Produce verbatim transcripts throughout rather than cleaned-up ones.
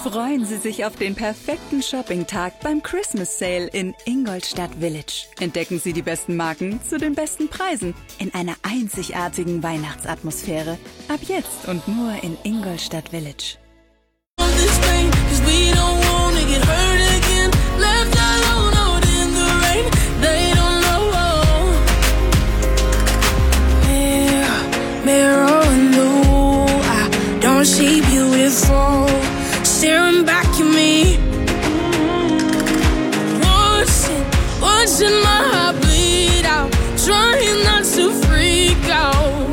Freuen Sie sich auf den perfekten Shopping-Tag beim Christmas Sale in Ingolstadt Village. Entdecken Sie die besten Marken zu den besten Preisen in einer einzigartigen Weihnachtsatmosphäre. Ab jetzt und nur in Ingolstadt Village. See beautiful staring back at me, watching, watching my heart bleed out, trying not to freak out.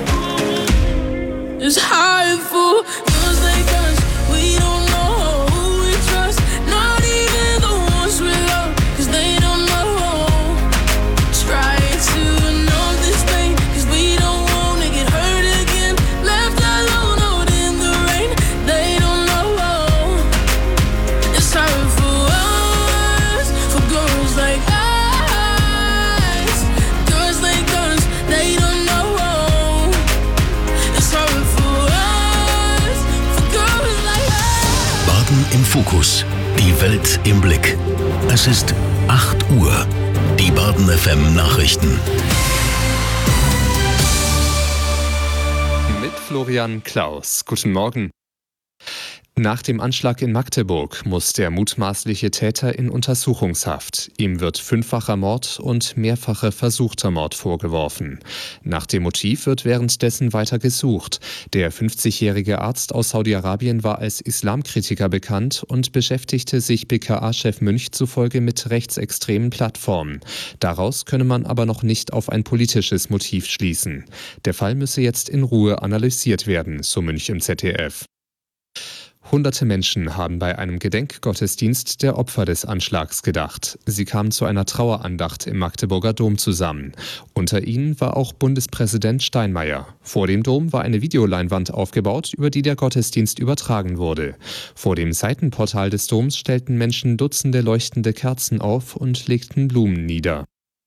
It's hard for feels like us. We don't know who we trust, not even the ones we love, 'cause they don't know. Try to know this pain, 'cause we don't wanna get hurt again, left alone. Im Fokus. Die Welt im Blick. Es ist acht Uhr. Die Baden F M Nachrichten. Mit Florian Klaus. Guten Morgen. Nach dem Anschlag in Magdeburg muss der mutmaßliche Täter in Untersuchungshaft. Ihm wird fünffacher Mord und mehrfacher versuchter Mord vorgeworfen. Nach dem Motiv wird währenddessen weiter gesucht. Der fünfzigjährige Arzt aus Saudi-Arabien war als Islamkritiker bekannt und beschäftigte sich B K A-Chef Münch zufolge mit rechtsextremen Plattformen. Daraus könne man aber noch nicht auf ein politisches Motiv schließen. Der Fall müsse jetzt in Ruhe analysiert werden, so Münch im Z D F. Hunderte Menschen haben bei einem Gedenkgottesdienst der Opfer des Anschlags gedacht. Sie kamen zu einer Trauerandacht im Magdeburger Dom zusammen. Unter ihnen war auch Bundespräsident Steinmeier. Vor dem Dom war eine Videoleinwand aufgebaut, über die der Gottesdienst übertragen wurde. Vor dem Seitenportal des Doms stellten Menschen Dutzende leuchtende Kerzen auf und legten Blumen nieder.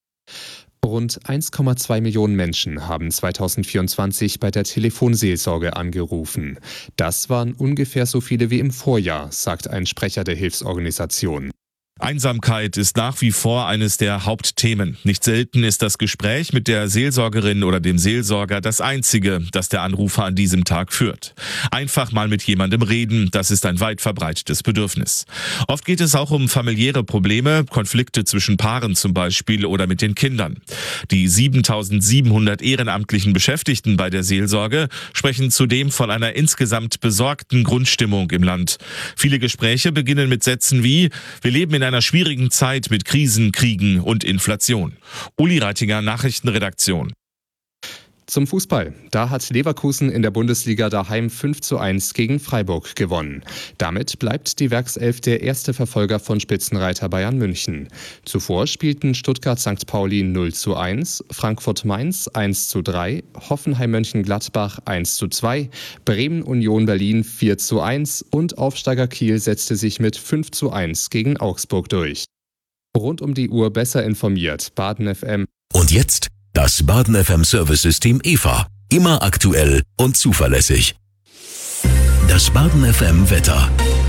Rund eins Komma zwei Millionen Menschen haben zweitausendvierundzwanzig bei der Telefonseelsorge angerufen. Das waren ungefähr so viele wie im Vorjahr, sagt ein Sprecher der Hilfsorganisation. Einsamkeit ist nach wie vor eines der Hauptthemen. Nicht selten ist das Gespräch mit der Seelsorgerin oder dem Seelsorger das einzige, das der Anrufer an diesem Tag führt. Einfach mal mit jemandem reden, das ist ein weit verbreitetes Bedürfnis. Oft geht es auch um familiäre Probleme, Konflikte zwischen Paaren zum Beispiel oder mit den Kindern. Die siebentausendsiebenhundert ehrenamtlichen Beschäftigten bei der Seelsorge sprechen zudem von einer insgesamt besorgten Grundstimmung im Land. Viele Gespräche beginnen mit Sätzen wie: Wir leben in einer schwierigen Zeit mit Krisen, Kriegen und Inflation. Uli Reitinger, Nachrichtenredaktion. Zum Fußball. Da hat Leverkusen in der Bundesliga daheim fünf zu eins gegen Freiburg gewonnen. Damit bleibt die Werkself der erste Verfolger von Spitzenreiter Bayern München. Zuvor spielten Stuttgart Sankt Pauli null zu eins, Frankfurt Mainz eins zu drei, Hoffenheim Mönchengladbach eins zu zwei, Bremen Union Berlin vier zu eins und Aufsteiger Kiel setzte sich mit fünf zu eins gegen Augsburg durch. Rund um die Uhr besser informiert. Baden F M. Und jetzt das Baden F M Service-System E V A. Immer aktuell und zuverlässig. Das Baden F M Wetter.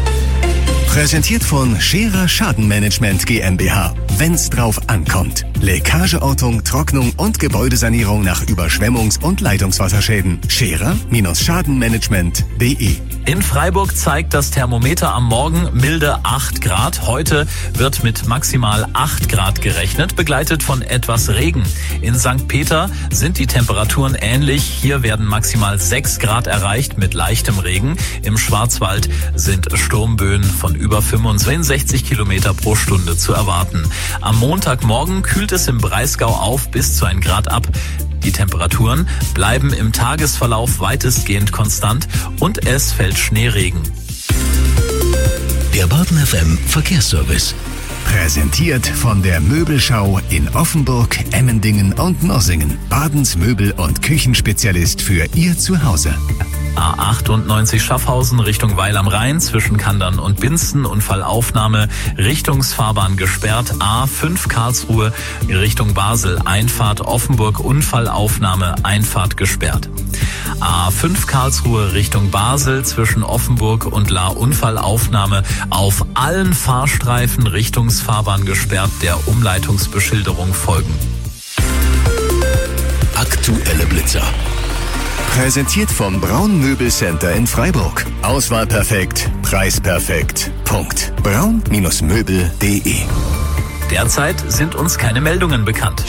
Präsentiert von Scherer Schadenmanagement GmbH. Wenn's drauf ankommt. Leckageortung, Trocknung und Gebäudesanierung nach Überschwemmungs- und Leitungswasserschäden. Scherer-Schadenmanagement punkt de. In Freiburg zeigt das Thermometer am Morgen milde acht Grad. Heute wird mit maximal acht Grad gerechnet, begleitet von etwas Regen. In Sankt Peter sind die Temperaturen ähnlich. Hier werden maximal sechs Grad erreicht mit leichtem Regen. Im Schwarzwald sind Sturmböen von über fünfundsechzig Kilometer pro Stunde zu erwarten. Am Montagmorgen kühlt es im Breisgau auf bis zu ein Grad ab. Die Temperaturen bleiben im Tagesverlauf weitestgehend konstant und es fällt Schneeregen. Der Baden F M Verkehrsservice. Präsentiert von der Möbelschau in Offenburg, Emmendingen und Nossingen. Badens Möbel- und Küchenspezialist für Ihr Zuhause. A achtundneunzig Schaffhausen Richtung Weil am Rhein zwischen Kandern und Binzen, Unfallaufnahme, Richtungsfahrbahn gesperrt. A fünf Karlsruhe Richtung Basel, Einfahrt Offenburg, Unfallaufnahme, Einfahrt gesperrt. A fünf Karlsruhe Richtung Basel zwischen Offenburg und La, Unfallaufnahme, auf allen Fahrstreifen Richtungsfahrbahn gesperrt, der Umleitungsbeschilderung folgen. Aktuelle Blitzer. Präsentiert vom Braun Möbelcenter in Freiburg. Auswahl perfekt, Preis perfekt. Punkt. braun Möbel punkt de. Derzeit sind uns keine Meldungen bekannt.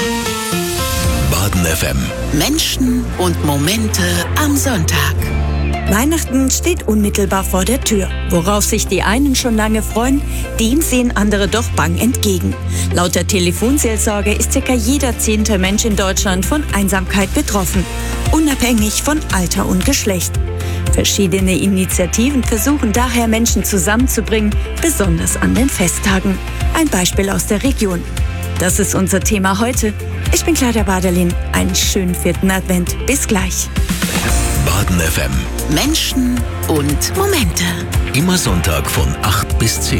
Baden F M. Menschen und Momente am Sonntag. Weihnachten steht unmittelbar vor der Tür. Worauf sich die einen schon lange freuen, dem sehen andere doch bang entgegen. Laut der Telefonseelsorge ist circa jeder zehnte Mensch in Deutschland von Einsamkeit betroffen, unabhängig von Alter und Geschlecht. Verschiedene Initiativen versuchen daher, Menschen zusammenzubringen, besonders an den Festtagen. Ein Beispiel aus der Region. Das ist unser Thema heute. Ich bin Claudia Baderlin. Einen schönen vierten Advent. Bis gleich. Baden F M. Menschen und Momente. Immer Sonntag von acht bis zehn.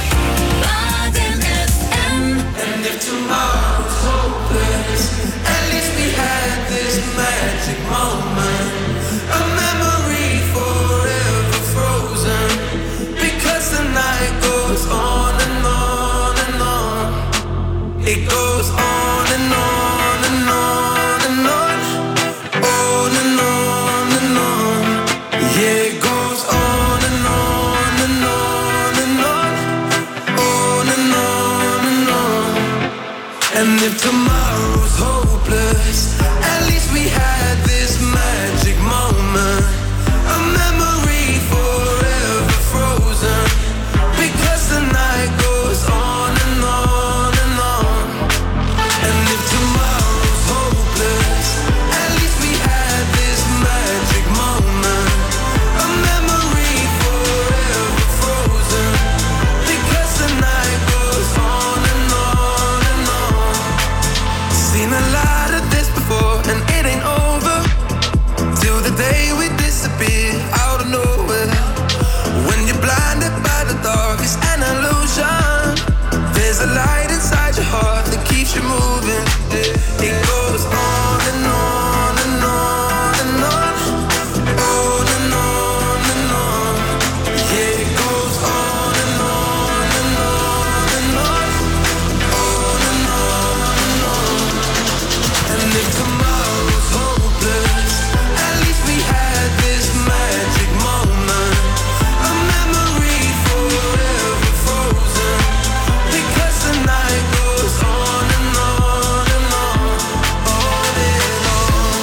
Baden F M. And if tomorrow's hopeless, at least we had this magic moment. A memory forever frozen. Because the night goes on and on and on. It goes on and on and on and on. On and on and on. Yeah, it goes on and on and on and on. On and on and on. And if tomorrow's hopeless, at least we had this magic moment. A memory forever frozen. Because the night goes on and on and on. And if tomorrow's hopeless, at least we had this magic moment. A memory forever frozen. Because the night goes on and on and on. Seen a lot of this before and it ain't over till the day we disappear out of nowhere. When you're blinded by the dark, it's an illusion. There's a light inside your heart that keeps you moving. It goes on and on and on and on. On and on and on. Yeah, it goes on and on and on and on. On and on and on. And if tomorrow's hopeless, at least we had this magic moment. A memory forever frozen. Because the night goes on and on and on. On and on.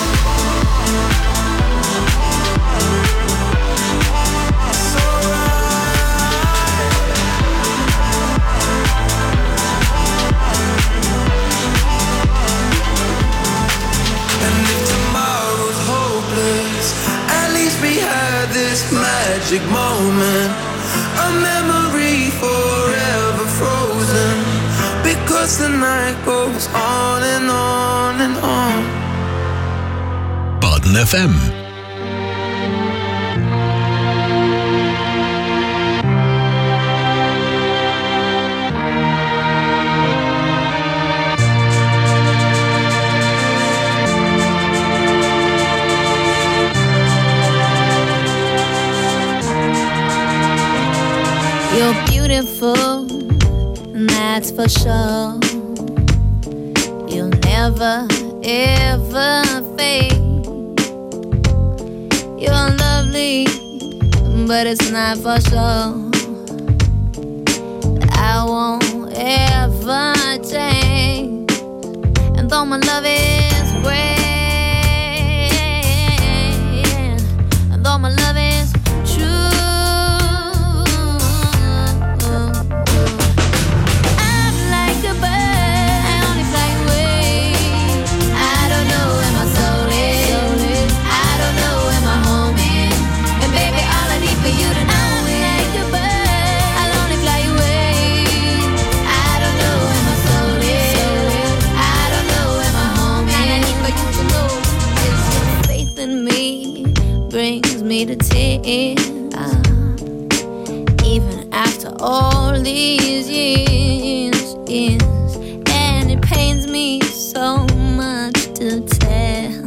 It's alright. And if tomorrow's hopeless, at least we had this magic moment. A memory forever frozen. Because the night goes on and on and on. Baden F M. You're beautiful, and that's for sure. You'll never, ever fade. You're lovely, but it's not for sure. I won't ever change. And though my love is great, and though my love is true, you all these years, years. And it pains me so much to tell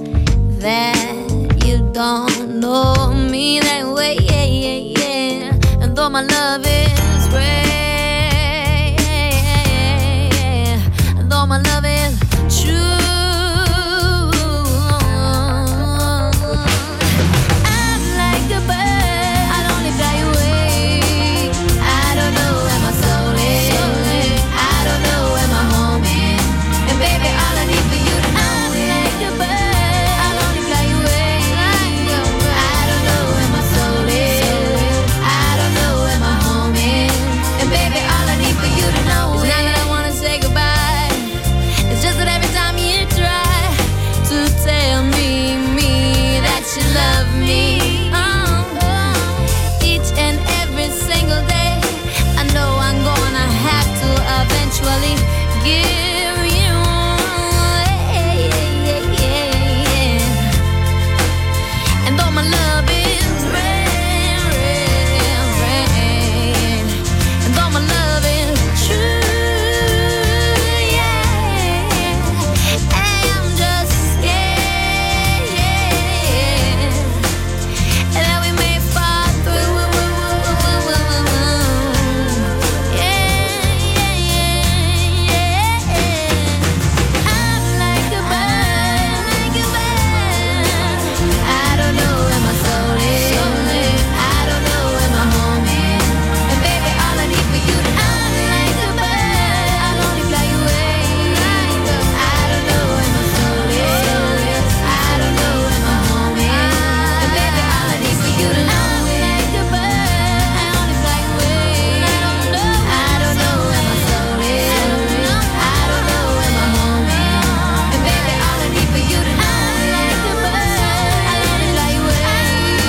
that you don't know me that way, yeah, yeah, yeah. And though my love is rare, and though my love is true, I'm like a bird, I'd only fly away. I don't know where my soul is, I don't know where my home is. And baby, all I need for you to know, I'm like a bird, I'd only fly away. I don't know where my soul is, I don't know where my home is. And baby, all I need for you to know is not that I wanna say goodbye, it's just that every time you try to tell me, me, that you love me, oh, each and every single day, I know I'm gonna have to eventually give you away, yeah, yeah, yeah. And though my love is rare, rare, rare, and though my love is true, yeah, I'm just scared, yeah, that we may fall through, yeah, yeah, yeah. I'm like a bird, like a bird. I don't know where my soul is, I don't know where my home is. And baby, all I need for you to know, I'm like a bird, I'll only fly away. I don't know where my soul is, I don't know where my home is. And baby, all I need for you to know, I'm like a bird, I only fly away. I don't know where my soul is, I don't know where my home is. And baby, all I need for you to know, I'm like a bird, I only fly away.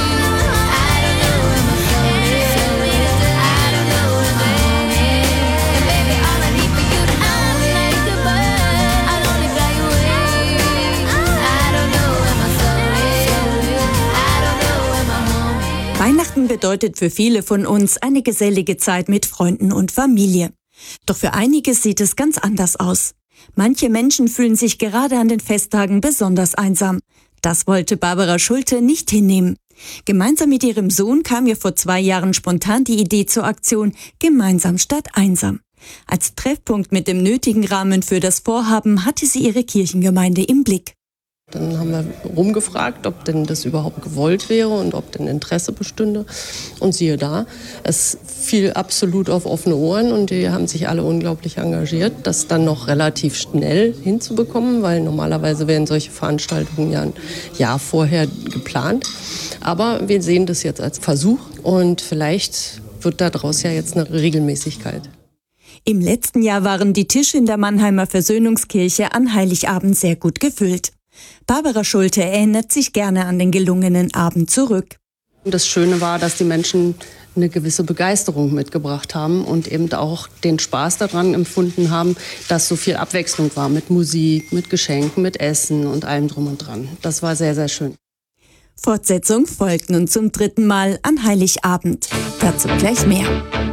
I don't know where my soul is, I don't know where my home is. And baby, all I need for you to know, I'm like a bird, I'll only fly away. I don't know where my soul is, I don't know where my home is. Weihnachten bedeutet für viele von uns eine gesellige Zeit mit Freunden und Familie. Doch für einige sieht es ganz anders aus. Manche Menschen fühlen sich gerade an den Festtagen besonders einsam. Das wollte Barbara Schulte nicht hinnehmen. Gemeinsam mit ihrem Sohn kam ihr vor zwei Jahren spontan die Idee zur Aktion Gemeinsam statt einsam. Als Treffpunkt mit dem nötigen Rahmen für das Vorhaben hatte sie ihre Kirchengemeinde im Blick. Dann haben wir rumgefragt, ob denn das überhaupt gewollt wäre und ob denn Interesse bestünde. Und siehe da, es fiel absolut auf offene Ohren und die haben sich alle unglaublich engagiert, das dann noch relativ schnell hinzubekommen, weil normalerweise werden solche Veranstaltungen ja ein Jahr vorher geplant. Aber wir sehen das jetzt als Versuch und vielleicht wird daraus ja jetzt eine Regelmäßigkeit. Im letzten Jahr waren die Tische in der Mannheimer Versöhnungskirche an Heiligabend sehr gut gefüllt. Barbara Schulte erinnert sich gerne an den gelungenen Abend zurück. Das Schöne war, dass die Menschen eine gewisse Begeisterung mitgebracht haben und eben auch den Spaß daran empfunden haben, dass so viel Abwechslung war mit Musik, mit Geschenken, mit Essen und allem drum und dran. Das war sehr, sehr schön. Fortsetzung folgt nun zum dritten Mal an Heiligabend. Dazu gleich mehr.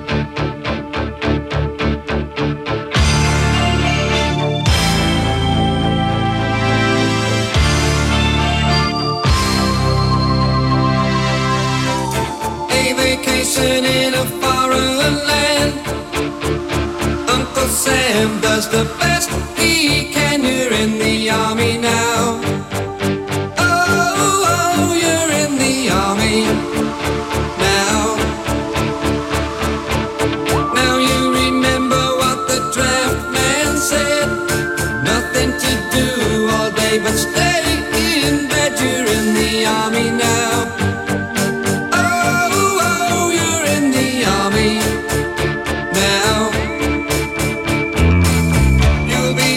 Vacation in a foreign land. Uncle Sam does the best he can. You're in the army now. Oh, oh, you're in the army now. Now you remember what the draft man said. Nothing to do all day but stay in bed. You're in the army now. You'll be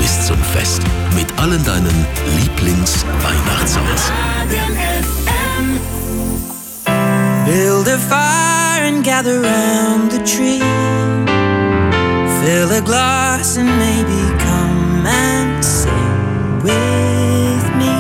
reist zum Fest mit allen deinen Lieblings-Weihnachtssongs. Build a fire and gather round the tree. Fill a glass and maybe come and sing with me.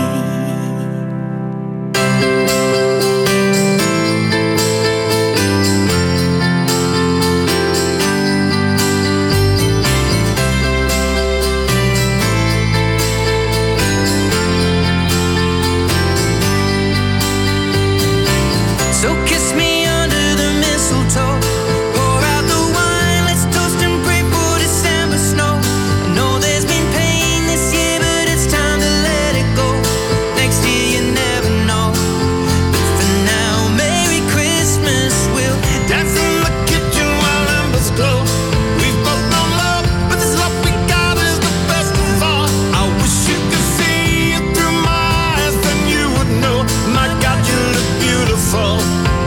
So kiss me under the mistletoe. Pour out the wine, let's toast and pray for December snow. I know there's been pain this year, but it's time to let it go. Next year you never know. But for now, Merry Christmas. We'll dance in the kitchen while embers glow. We've both known love, but this love we got is the best of all. I wish you could see it through my eyes, then you would know. My God, you look beautiful.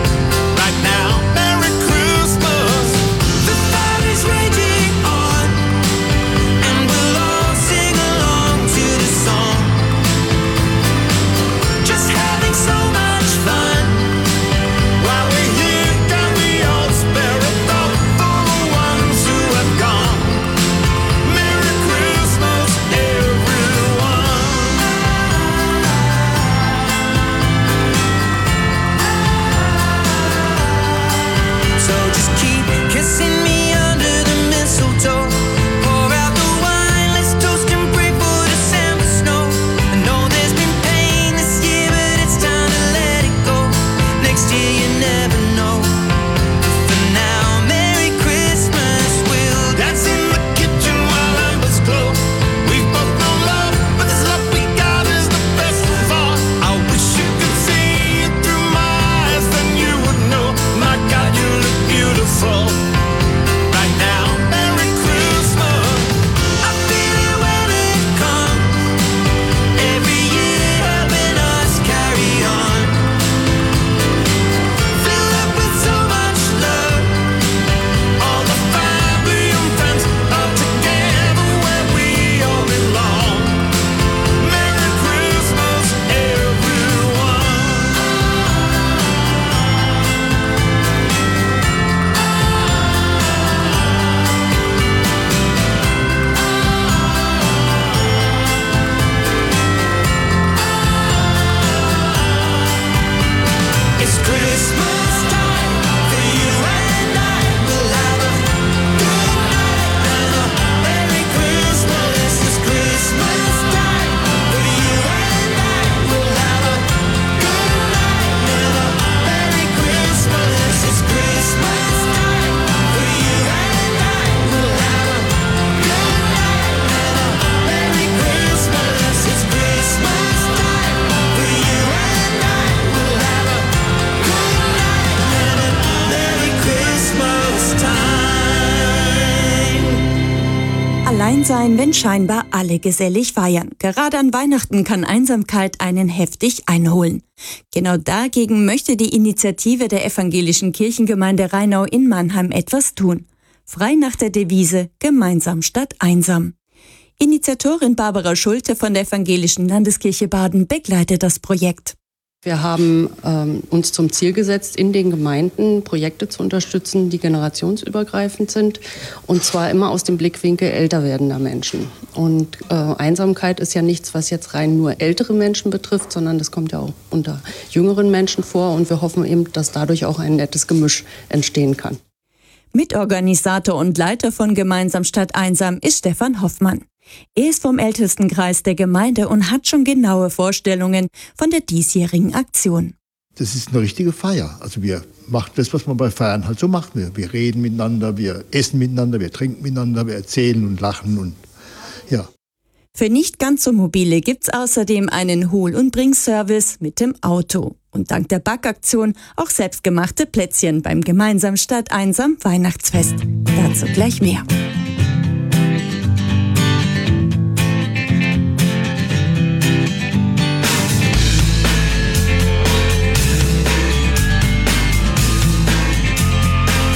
Sein, wenn scheinbar alle gesellig feiern. Gerade an Weihnachten kann Einsamkeit einen heftig einholen. Genau dagegen möchte die Initiative der evangelischen Kirchengemeinde Rheinau in Mannheim etwas tun. Frei nach der Devise Gemeinsam statt einsam. Initiatorin Barbara Schulte von der Evangelischen Landeskirche Baden begleitet das Projekt. Wir haben ähm, uns zum Ziel gesetzt, in den Gemeinden Projekte zu unterstützen, die generationsübergreifend sind, und zwar immer aus dem Blickwinkel älter werdender Menschen. Und äh, Einsamkeit ist ja nichts, was jetzt rein nur ältere Menschen betrifft, sondern das kommt ja auch unter jüngeren Menschen vor, und wir hoffen eben, dass dadurch auch ein nettes Gemisch entstehen kann. Mitorganisator und Leiter von Gemeinsam statt einsam ist Stefan Hoffmann. Er ist vom Ältestenkreis der Gemeinde und hat schon genaue Vorstellungen von der diesjährigen Aktion. Das ist eine richtige Feier. Also wir machen das, was man bei Feiern halt so macht. Wir, wir reden miteinander, wir essen miteinander, wir trinken miteinander, wir erzählen und lachen und ja. Für nicht ganz so mobile gibt's außerdem einen Hol- und Bring-Service mit dem Auto. Und dank der Backaktion auch selbstgemachte Plätzchen beim Gemeinsam statt einsam Weihnachtsfest. Dazu gleich mehr.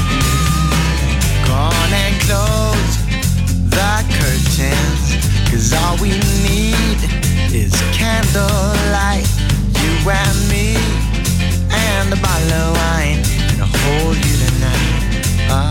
Cause all we need is candlelight, you and me, and a bottle of wine, and I'll hold you tonight. Ah.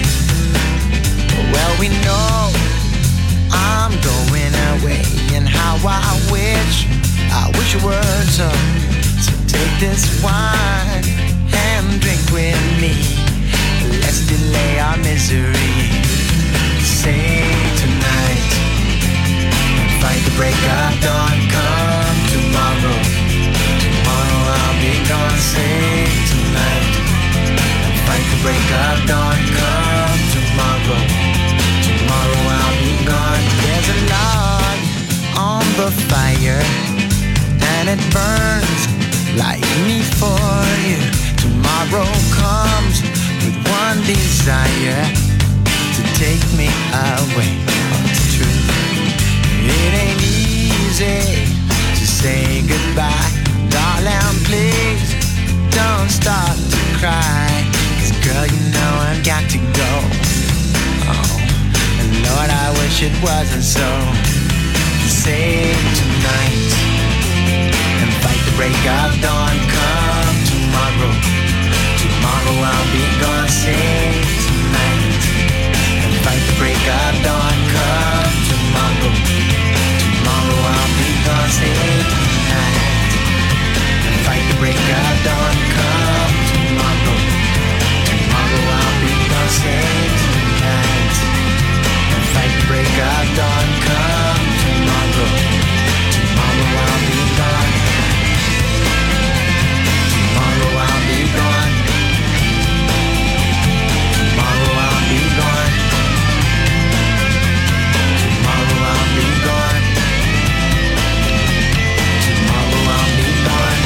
Well, we know I'm going away, and how I wish, I wish it were so. So take this wine and drink with me. Let's delay our misery. Say tonight, fight the break of dawn. Come tomorrow, tomorrow I'll be gone. Say tonight, fight the break of dawn. Come tomorrow, tomorrow I'll be gone. There's a log on the fire, and it burns like me for you. Tomorrow comes with one desire, to take me away. Oh, it's true. It ain't easy to say goodbye. Darling, please don't start to cry. 'Cause girl, you know I've got to go. Oh, and Lord, I wish it wasn't so. Save tonight and fight the break of dawn. Come tomorrow, tomorrow I'll be gone. Save tonight and fight the break of dawn. Come tomorrow, tomorrow I'll be gone. Save tonight and fight the break of dawn. Come tomorrow, tomorrow I'll be gone. Save tonight and fight the break of dawn. Come tomorrow, tomorrow I'll be gone. Tomorrow I'll be gone. Tomorrow I'll be gone. Tomorrow I'll be gone. Tomorrow I'll be gone.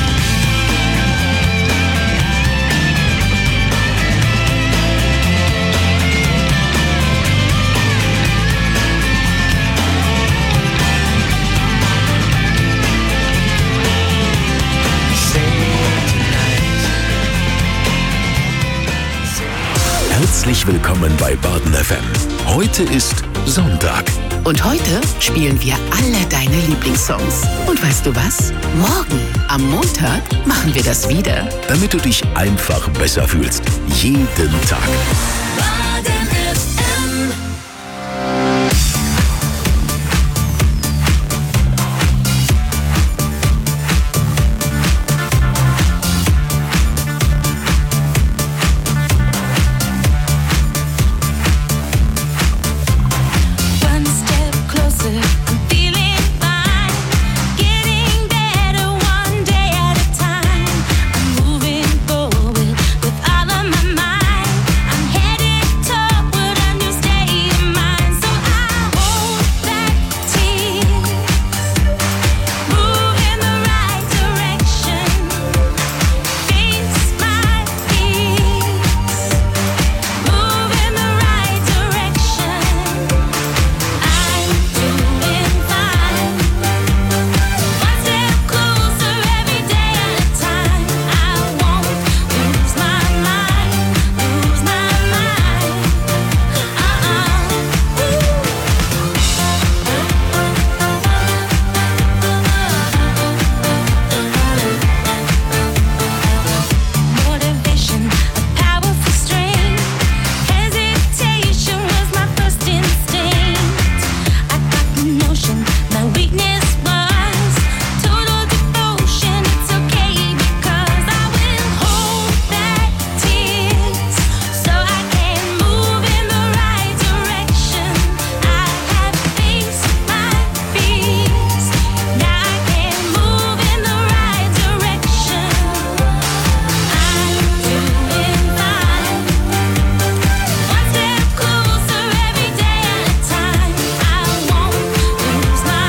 Herzlich willkommen bei Baden F M. Heute ist Sonntag. Und heute spielen wir alle deine Lieblingssongs. Und weißt du was? Morgen, am Montag, machen wir das wieder. Damit du dich einfach besser fühlst. Jeden Tag. Baden F M. One step closer, I'm feeling fine. Getting better one day at a time. I'm moving forward with all of my mind. I'm headed toward a new state of mind. So I hold back tears, move in the right direction, face my fears, move in the right direction. I'm doing fine. One step closer every day at a time. I won't lose my mind, lose my mind. Motivation, a powerful strength. Hesitation was my first instinct. I got the notion my weakness was total devotion. It's okay because I will hold back tears so I can move in the right direction. I have faced my fears. Now I can move in the right direction. I'm doing fine. One step closer every day at a time. I won't lose my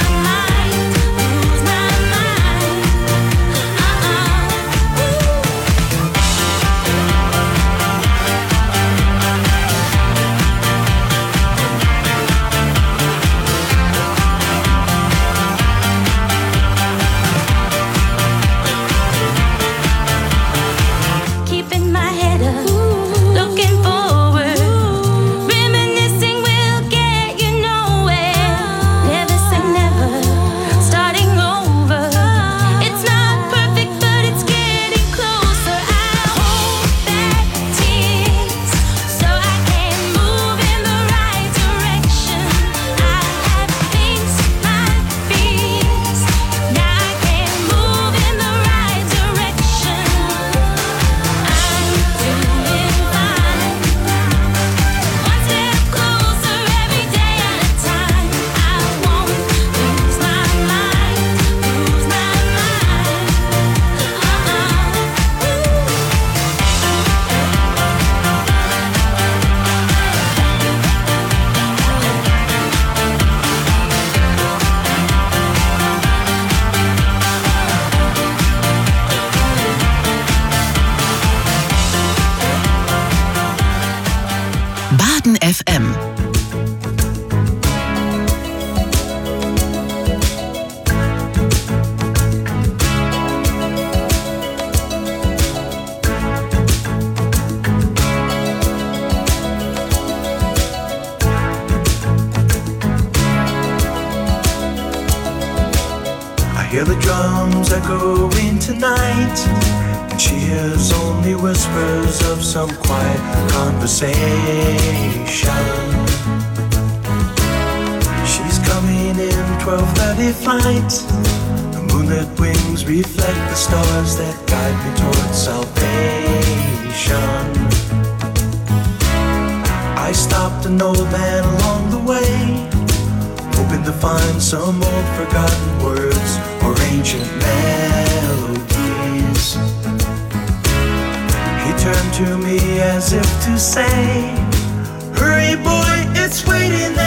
hear the drums echoing tonight, and she hears only whispers of some quiet conversation. She's coming in twelve thirty flight. The moonlit wings reflect the stars that guide me towards salvation. I stopped an old man along the way, hoping to find some old forgotten words or ancient melodies. He turned to me as if to say, hurry boy, it's waiting